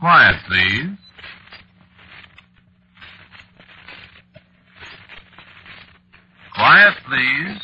Quiet, please. Quiet, please.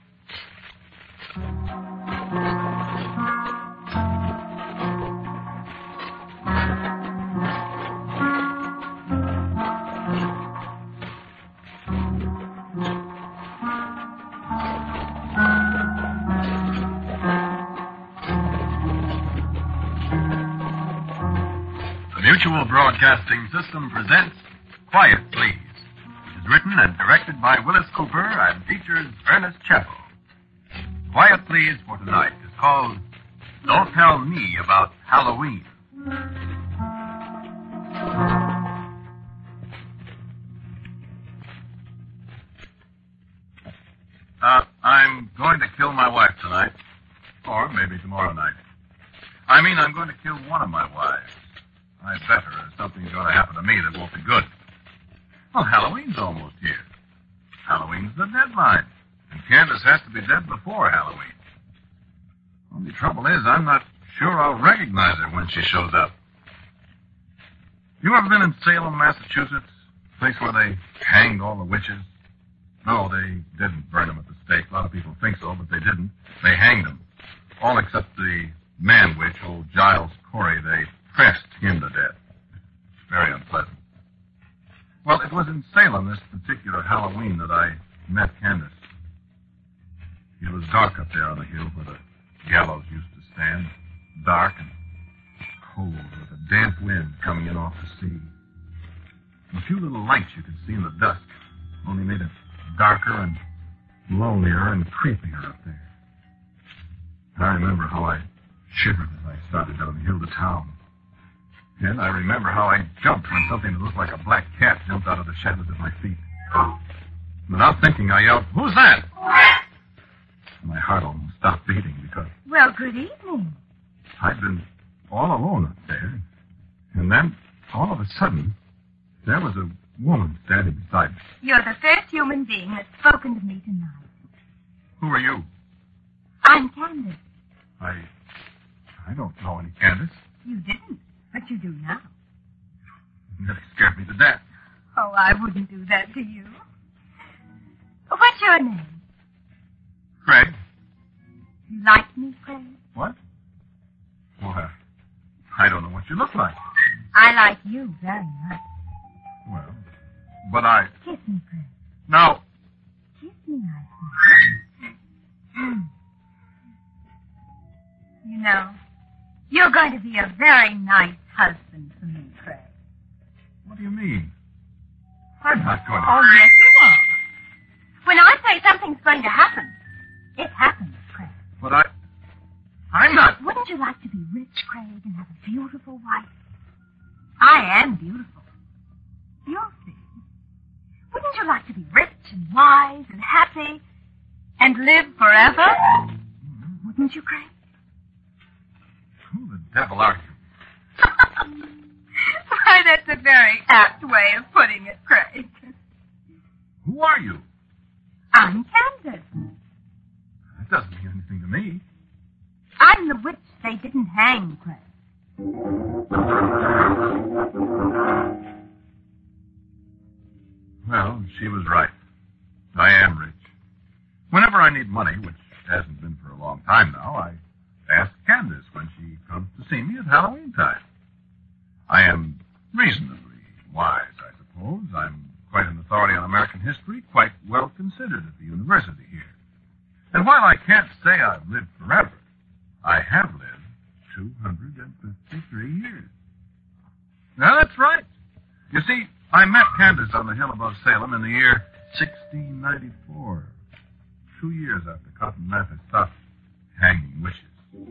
The Mutual Broadcasting System presents Quiet, Please. It is written and directed by Willis Cooper and features Ernest Chappell. Quiet, Please for tonight is called Don't Tell Me About Halloween. I'm going to kill my wife tonight. Or maybe tomorrow night. I mean, I'm going to kill one of my wives. I better, or something's going to happen to me that won't be good. Well, Halloween's almost here. Halloween's the deadline. And Candace has to be dead before Halloween. Only trouble is, I'm not sure I'll recognize her when she shows up. You ever been in Salem, Massachusetts? Place where they hanged all the witches? No, they didn't burn them at the stake. A lot of people think so, but they didn't. They hanged them. All except the man witch, old Giles Corey. They pressed him to death. Very unpleasant. Well, it was in Salem this particular Halloween that I met Candace. It was dark up there on the hill where the gallows used to stand. Dark and cold with a damp wind coming in off the sea. A few little lights you could see in the dusk only made it darker and lonelier and creepier up there. I remember how I shivered as I started down the hill to town. And I remember how I jumped when something that looked like a black cat jumped out of the shadows at my feet. Without thinking, I yelled, "Who's that?" My heart almost stopped beating because... Well, good evening. I'd been all alone up there. And then, all of a sudden, there was a woman standing beside me. You're the first human being that's spoken to me tonight. Who are you? I'm Candace. I don't know any Candace. You didn't, but you do now. That scared me to death. Oh, I wouldn't do that to you. What's your name? Craig. You like me, Craig? What? Well, I don't know what you look like. I like you very much. Well, but I... Kiss me, Craig. No. Kiss me, I say. You know, you're going to be a very nice husband for me, Craig. What do you mean? I'm not going to... Oh, yes, you are. When I say something's going to happen, it happens, Craig. But I'm not... Wouldn't you like to be rich, Craig, and have a beautiful wife? I am beautiful. You'll see. Wouldn't you like to be rich and wise and happy and live forever? Wouldn't you, Craig? Who the devil are you? Why, that's a very apt way of putting it, Craig. Who are you? I'm Candace. That doesn't mean anything to me. I'm the witch they didn't hang, Craig. Well, she was right. I am rich. Whenever I need money, which hasn't been for a long time now, I ask Candace when she comes to see me at Halloween time. I am reasonably wise, I suppose. I'm quite an authority on American history, quite well considered at the university here. And while I can't say I've lived forever, I have lived 253 years. Now, that's right. You see, I met Candace on the hill above Salem in the year 1694. 2 years after Cotton Mather stopped hanging witches.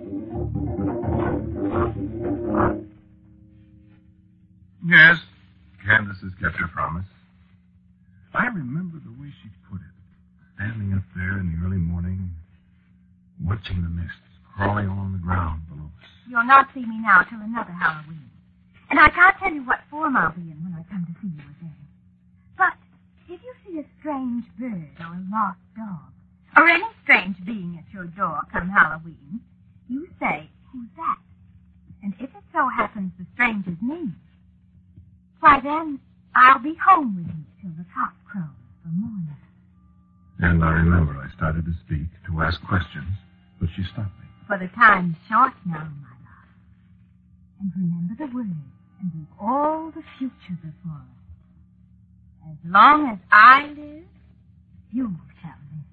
Yes, Candace has kept her promise. I remember the way she put it, standing up there in the early morning, watching the mists crawling along the ground below us. You'll not see me now till another Halloween. And I can't tell you what form I'll be in when I come to see you again. But if you see a strange bird or a lost dog, or any strange being at your door come Halloween, you say, "Who's that?" And if it so happens the strange strange as me. Why, then, I'll be home with you till the cock crows for morning. And I remember I started to speak, to ask questions, but she stopped me. For the time's short now, my love. And remember the words, and leave all the future before us. As long as I live, you shall live.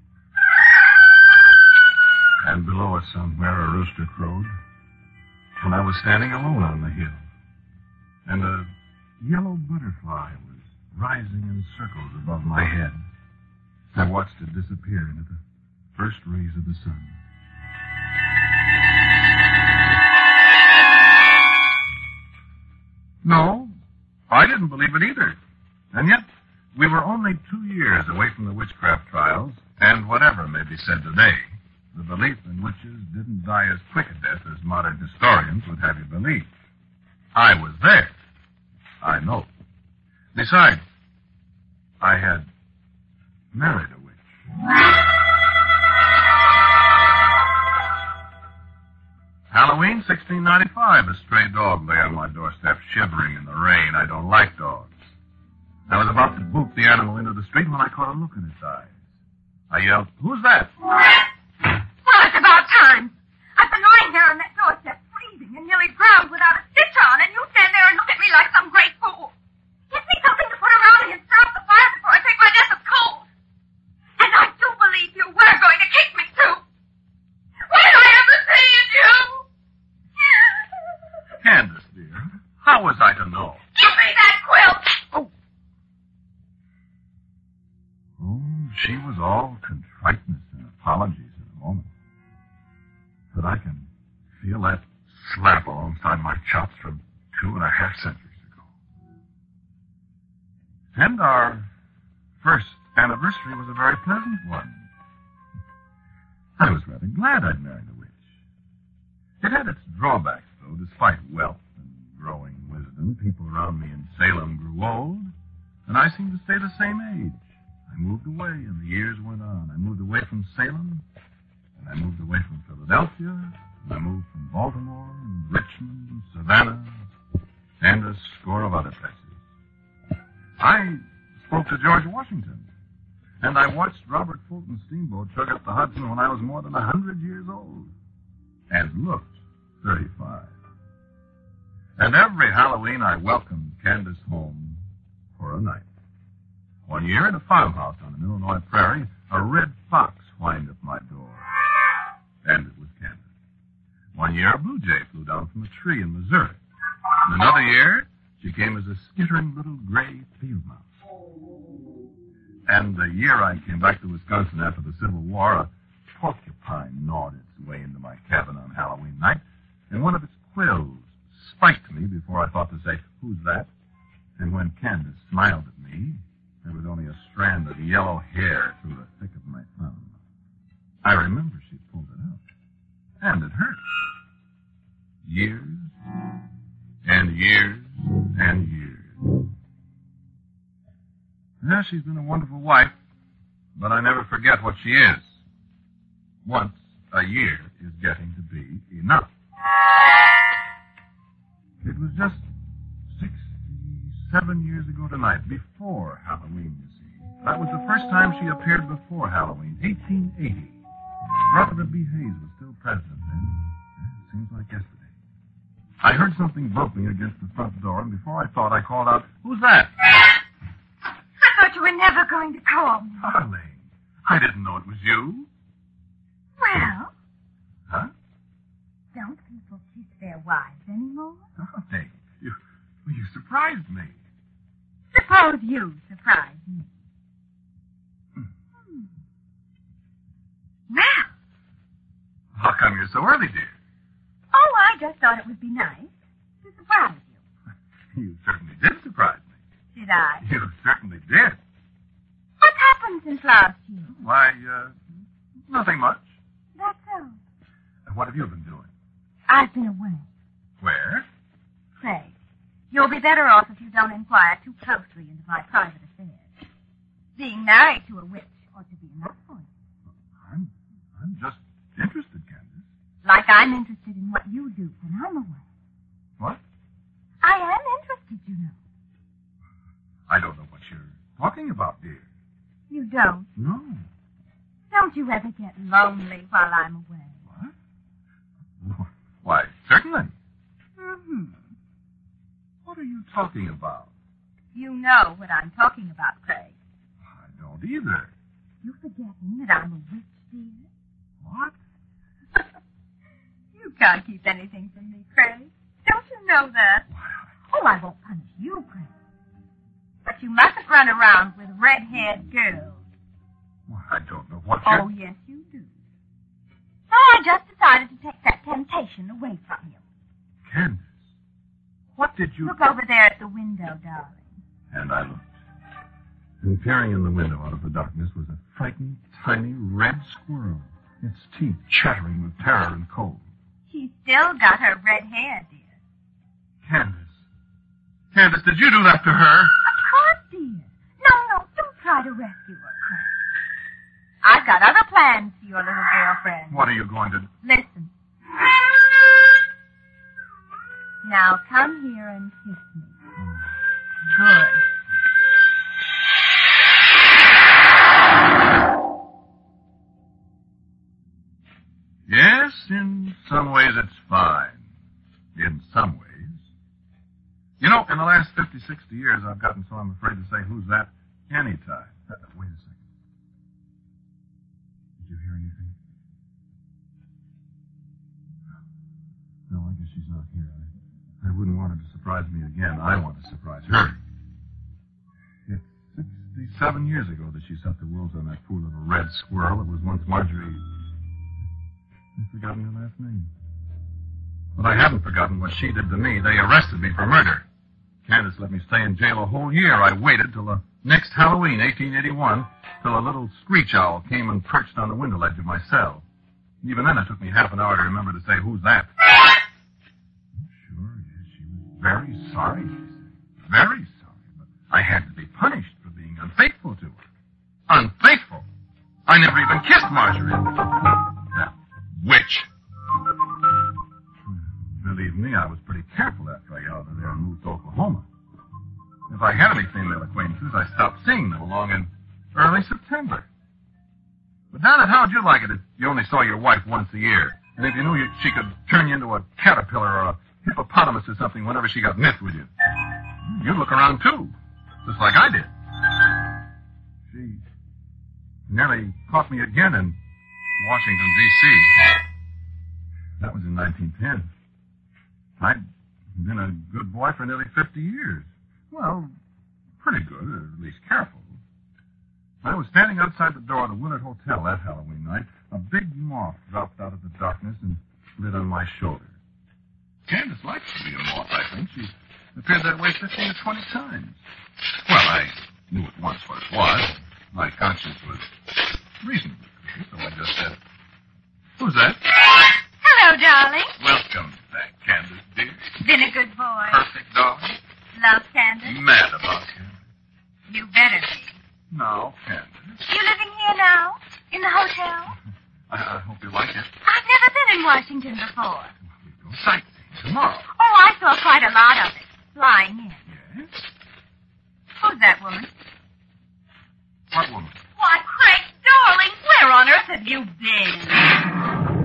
And below us somewhere a rooster crowed. And I was standing alone on the hill. And a yellow butterfly was rising in circles above my head. I watched it disappear into the first rays of the sun. No, I didn't believe it either. And yet, we were only 2 years away from the witchcraft trials, and whatever may be said today, the belief in witches didn't die as quick a death as modern historians would have you believe. I was there. I know. Besides, I had married a witch. Halloween, 1695. A stray dog lay on my doorstep, shivering in the rain. I don't like dogs. I was about to boot the animal into the street when I caught a look in its eyes. I yelled, "Who's that?" Well, it's about time. I've been lying there on that doorstep, freezing and nearly drowned without a stitch on, and you stand there and look at me like some great fool. Give me something to put around me and stir up the fire before I take my death of cold. And I do believe you were going to kick me, too. What did I ever say in you? Candace, dear, how was I to know? Give me that quilt! Oh, she was all contriteness and apologies in a moment. But I can feel that slap alongside my chops from 2.5 centuries ago. And our first anniversary was a very pleasant one. I was rather glad I'd married a witch. It had its drawbacks, though. Despite wealth and growing wisdom, people around me in Salem grew old, and I seemed to stay the same age. I moved away, and the years went on. I moved away from Salem, and I moved away from Philadelphia, and I moved from Baltimore, and Richmond, and Savannah, and a score of other places. I spoke to George Washington, and I watched Robert Fulton's steamboat chug up the Hudson when I was more than 100 years old, and looked 35. And every Halloween I welcomed Candace home for a night. One year at a farmhouse on an Illinois prairie, a red fox whined at my door. And it was Candace. One year a blue jay flew down from a tree in Missouri. And another year, she came as a skittering little gray field mouse. And the year I came back to Wisconsin after the Civil War, a porcupine gnawed its way into my cabin on Halloween night, and one of its quills spiked me before I thought to say, "Who's that?" And when Candace smiled at me, there was only a strand of yellow hair through the thick of my thumb. I remember she pulled it out. And it hurt. Years and years and years. Yeah, she's been a wonderful wife, but I never forget what she is. Once a year is getting to be enough. It was just 67 years ago tonight, before Halloween, you see. That was the first time she appeared before Halloween, 1880. Rutherford B. Hayes was still president then. It seems like yesterday. I heard something bumping against the front door, and before I thought, I called out, "Who's that?" I thought you were never going to call me. Darling, I didn't know it was you. Well, Huh? don't people kiss their wives anymore? Oh, hey, you surprised me. Suppose you surprise me. Well, How come you're so early, dear? oh, I just thought it would be nice to surprise you. You certainly did surprise me. Did I? You certainly did. What's happened since last year? Why, nothing much. That's all. What have you been doing? I've been away. Where? Craig, you'll be better off if you don't inquire too closely into my private affairs. Being married to a witch ought to be enough for you. I'm just interested, Candace. Like I'm interested in what you do when I'm away. What? I talking about, dear? You don't? No. Don't you ever get lonely while I'm away? What? Why, certainly. Mm-hmm. What are you talking about? You know what I'm talking about, Craig. I don't either. You're forgetting that I'm a witch, dear. What? You can't keep anything from me, Craig. Don't you know that? Why, Oh, I won't punish you, Craig. But you mustn't run around with red-haired girls. I don't know what you're... Oh, yes, you do. So I just decided to take that temptation away from you. Candace, what did you... Look over there at the window, darling. And I looked. And peering in the window out of the darkness was a frightened, tiny red squirrel, its teeth chattering with terror and cold. She's still got her red hair, dear. Candace. Candace, did you do that to her? Of course, dear. No, don't try to rescue her, Craig. I've got other plans for your little girlfriend. What are you going to do? Listen. Now come here and kiss me. Good. Yes, in some ways it's fine. In some ways. You know, in the last 50, 60 years, I've gotten so I'm afraid to say who's that anytime. Wait a second. Did you hear anything? No, I guess she's not here. I wouldn't want her to surprise me again. I want to surprise her. It's 67 years ago that she set the wolves on that poor little red squirrel that was once Marjorie... I've forgotten her last name. But I haven't forgotten what she did to me. They arrested me for murder. Candace let me stay in jail a whole year. I waited till the next Halloween, 1881, till a little screech owl came and perched on the window ledge of my cell. Even then, it took me half an hour to remember to say, who's that? Sure, yes, she was very sorry, she said. Very sorry, but I had to be punished for being unfaithful to her. Unfaithful? I never even kissed Marjorie. That witch. Believe me, I was pretty careful after I got out of there and moved to Oklahoma. If I had any female acquaintances, I stopped seeing them along in early September. But, Donna, how'd you like it if you only saw your wife once a year? And if you knew she could turn you into a caterpillar or a hippopotamus or something whenever she got miffed with you? You'd look around, too, just like I did. She nearly caught me again in Washington, D.C. That was in 1910. I'd been a good boy for nearly 50 years. Well, pretty good, or at least careful. I was standing outside the door of the Willard Hotel that Halloween night. A big moth dropped out of the darkness and lit on my shoulder. Candace likes to be a moth, I think. She appeared that way 15 or 20 times. Well, I knew at once what it was. My conscience was reasonably clear, so I just said, "Who's that?" Hello, darling. Welcome back, Candace, dear. Been a good boy. Perfect, darling. Love Candace? Mad about Candace. You better be. No, Candace. You living here now? In the hotel? I hope you like it. I've never been in Washington before. We go sightseeing tomorrow. Oh, I saw quite a lot of it. Flying in. Yes? Who's that woman? What woman? Why, Craig, darling, where on earth have you been?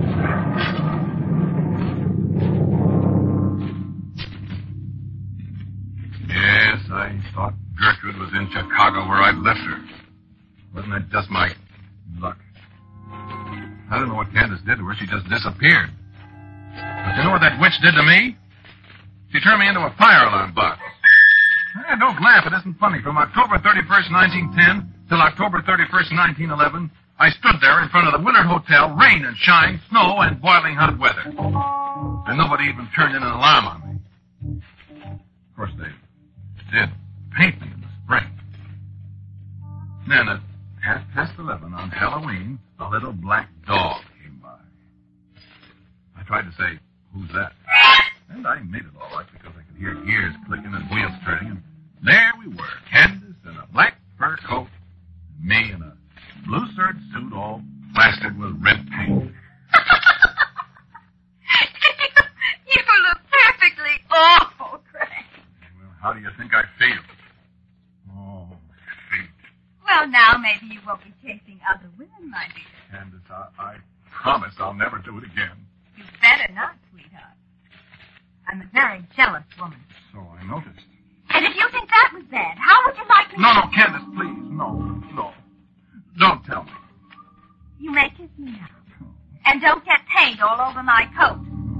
Yes, I thought Gertrude was in Chicago where I'd left her. Wasn't it just my luck? I don't know what Candace did to her. She just disappeared. But you know what that witch did to me? She turned me into a fire alarm box. Don't laugh. It isn't funny. From October 31st, 1910 till October 31st, 1911, I stood there in front of the Willard Hotel, rain and shine, snow and boiling hot weather. And nobody even turned in an alarm on me. Of course, they did paint me in the spring. Then at 11:30 on Halloween, a little black dog came by. I tried to say, "Who's that?" And I made it all right because I could hear gears clicking and wheels turning. And there we were, Candace in a black fur coat, and me in a blue serge suit all plastered with red paint. You look perfectly awful, Craig. Well, how do you think I feel? Oh, I feel Well, now maybe you won't be chasing other women, my dear. Candace, I promise I'll never do it again. You better not, sweetheart. I'm a very jealous woman. So I noticed. And if you think that was bad, how would you like me? No, Candace, please. No. Don't tell me. You may kiss me now. And don't get paint all over my coat.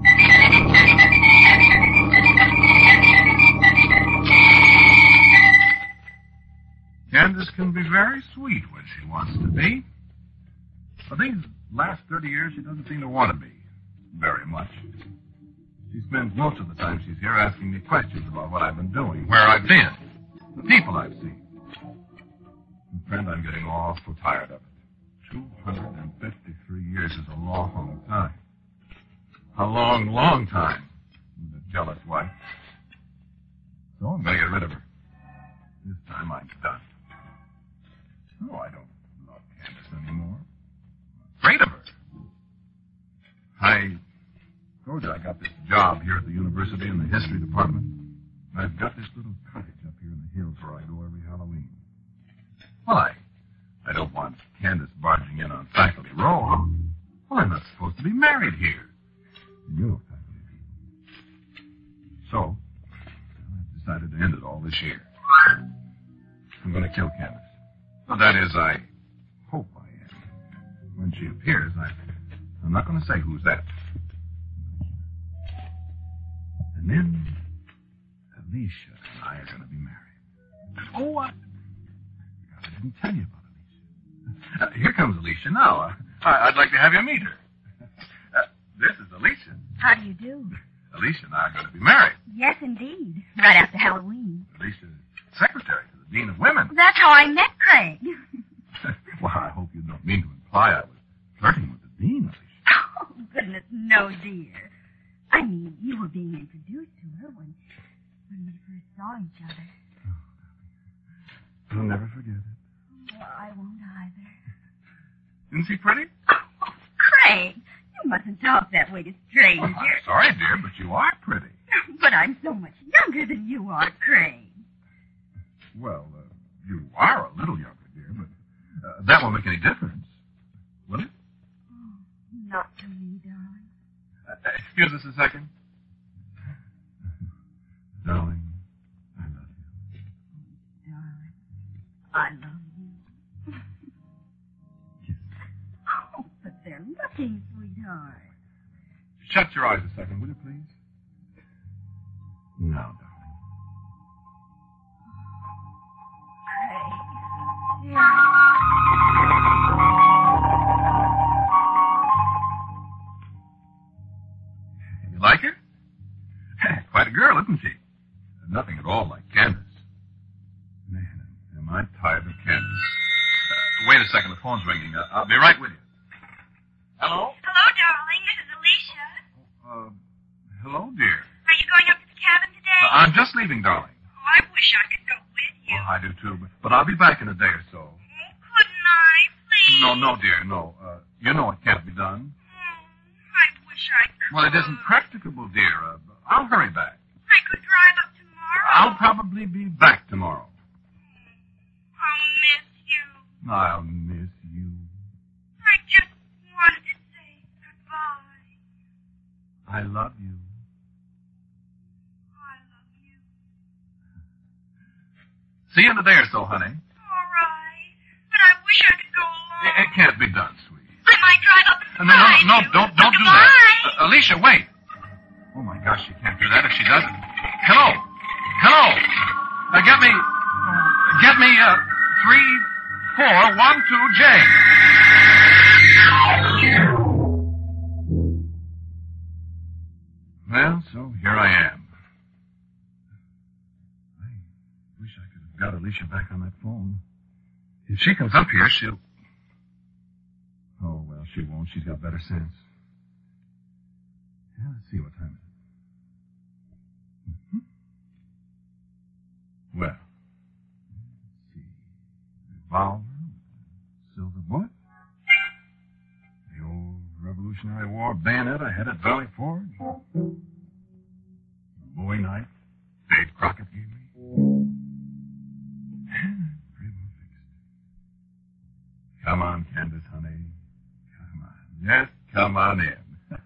Candace can be very sweet when she wants to be. But these last 30 years, she doesn't seem to want to be very much. She spends most of the time she's here asking me questions about what I've been doing, where I've been, the people I've seen. And friend, I'm getting awful tired of it. 253 years is a long time. A long, long time with a jealous wife. So I'm going to get rid of her. This time I'm done. No, I don't love Candace anymore. I'm afraid of her. I told you I got this job here at the university in the history department. I've got this little cottage up here in the hills where I go every Halloween. Why? I don't want Candace barging in on faculty row. Well, I'm not supposed to be married here. You know faculty people. So, I've decided to end it all this year. I'm going to kill Candace. Well, that is, I hope I am. When she appears, I'm not going to say who's that. And then, Alicia and I are going to be married. Oh, I didn't tell you about Alicia. Here comes Alicia now. I'd like to have you meet her. This is Alicia. How do you do? Alicia and I are going to be married. Yes, indeed. Right after Halloween. Alicia's secretary to the Dean of Women. That's how I met Craig. Well, I hope you don't mean to imply I was flirting with the Dean, Alicia. Oh, goodness, no, dear. I mean, you were being introduced to her when we first saw each other. I'll never forget it. Well, I won't either. Isn't she pretty? Oh, Craig, you mustn't talk that way to strangers. Oh, I'm sorry, dear, but you are pretty. But I'm so much younger than you are, Craig. Well, you are a little younger, dear, but that won't make any difference, will it? Oh, not to me, darling. Excuse us a second. Darling, I love you. Darling, I love you. Yes. Oh, but they're looking, sweetheart. Shut your eyes a second, will you, please? Now, darling. Craig. You like her? Quite a girl, isn't she? Nothing at all like Candace. Man, am I tired of Candace. Wait a second, the phone's ringing. I'll be right with you. Hello? Hello, darling. This is Alicia. Hello, dear. Are you going up to the cabin today? I'm just leaving, darling. Oh, I wish I could go with you. Well, I do too, but I'll be back in a day or so. Oh, couldn't I, please? No, dear, no. You know it can't be done. I wish I could. Well, it isn't practicable, dear. I'll hurry back. I could drive up tomorrow. I'll probably be back tomorrow. I'll miss you. I'll miss you. I just wanted to say goodbye. I love you. I love you. See you in a day or so, honey. All right. But I wish I could go along. It can't be done, sweetie. I might drive up and No, surprise you. don't do Goodbye. that. Alicia, wait. Oh, my gosh, she can't do that if she doesn't. Hello. Get me, 3412J. Well, so here I am. I wish I could have got Alicia back on that phone. If she comes up here, she'll... Oh, well, she won't. She's got better sense. Yeah, let's see what time it is. Well, let's see. Revolver, silver bullet, the old Revolutionary War bayonet I had at Valley Forge, the Bowie knife Dave Crockett gave me. Pretty well fixed. Come on in.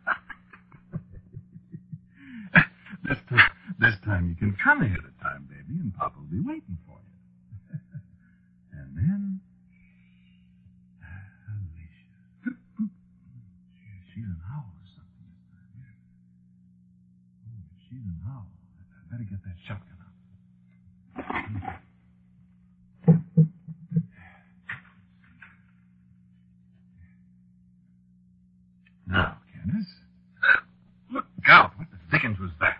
This time you can come ahead of time, baby, and Papa will be waiting for you. And then... Alicia. She's an owl or something this time. Yeah. Oh, she's an owl. I better get that shotgun out. Now, Candace. Look out. What the dickens was that?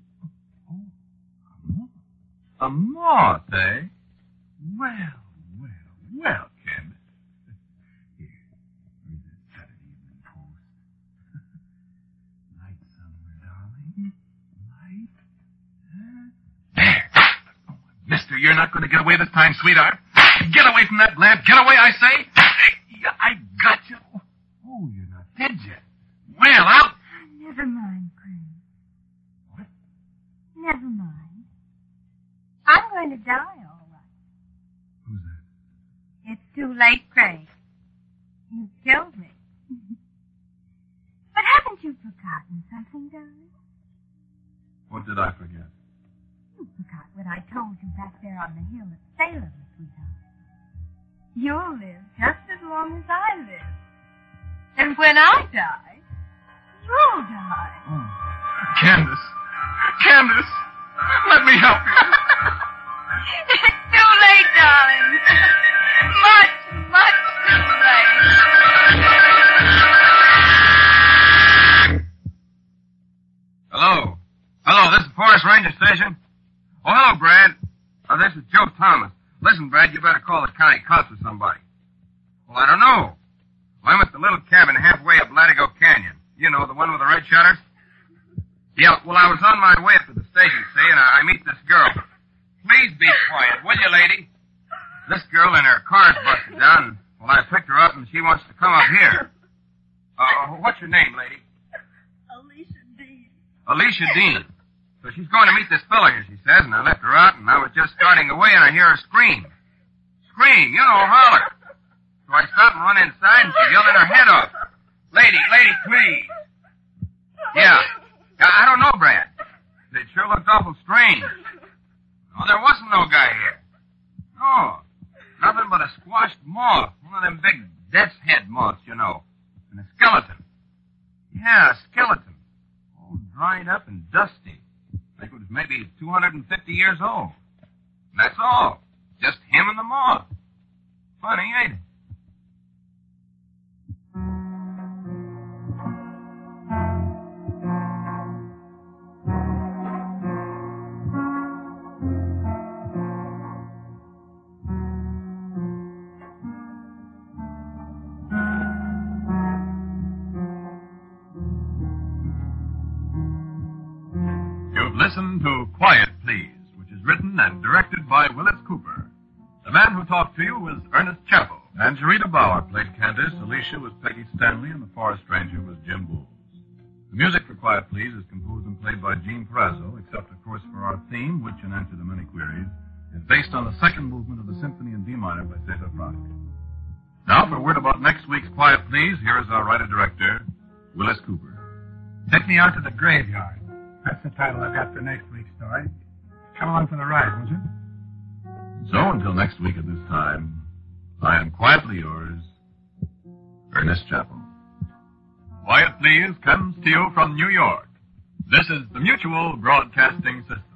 A moth, eh? Well, Candace. Here, read that Saturday Evening Post. Light somewhere, darling. Light. There. Oh, mister, you're not going to get away this time, sweetheart. Get away from that lamp. Get away, I say. I got you. Oh, you're not dead yet. Well, I'll... Never mind, Craig. What? Never mind. I'm going to die, all right. Who's that? It's too late, Craig. You killed me. But haven't you forgotten something, darling? What did I forget? You forgot what I told you back there on the hill at Salem, sweetheart. You'll live just as long as I live. And when I die, you'll die. Oh. Candace, let me help you. It's too late, darling. Much too late. Hello, this is Forest Ranger Station. Oh, hello, Brad. This is Joe Thomas. Listen, Brad, you better call the county cops or somebody. Well, I don't know. I'm at the little cabin halfway up Latigo Canyon. You know, the one with the red shutters? Yeah, well, I was on my way up to the station, see, and I meet this girl. Please be quiet, will you, lady? This girl in her car's busted down. Well, I picked her up, and she wants to come up here. What's your name, lady? Alicia Dean. Alicia Dean. So she's going to meet this fella here, she says, and I left her out, and I was just starting away, and I hear her scream. Scream, you know, holler. So I stopped and run inside, and she's yelling her head off. Lady, please. Yeah, I don't know, Brad. It sure looked awful strange. Oh, there wasn't no guy here. No, nothing but a squashed moth. One of them big death's head moths, you know. And a skeleton. Yeah, a skeleton. All dried up and dusty. Like it was maybe 250 years old. And that's all. Just him and the moth. Funny, ain't it? Listen to Quiet Please, which is written and directed by Willis Cooper. The man who talked to you was Ernest Chappell. And Sharita Bauer played Candace, Alicia was Peggy Stanley, and the Forest Ranger was Jim Bowles. The music for Quiet Please is composed and played by Gene Perazzo, except, of course, for our theme, which, in answer to many queries, is based on the second movement of the Symphony in D minor by Cesar Franck. Now, for word about next week's Quiet Please, here is our writer-director, Willis Cooper. Take me out to the graveyard. That's the title I've got for next week's story. Come along for the ride, won't you? So, until next week at this time, I am quietly yours, Ernest Chappell. Quiet Please comes to you from New York. This is the Mutual Broadcasting System.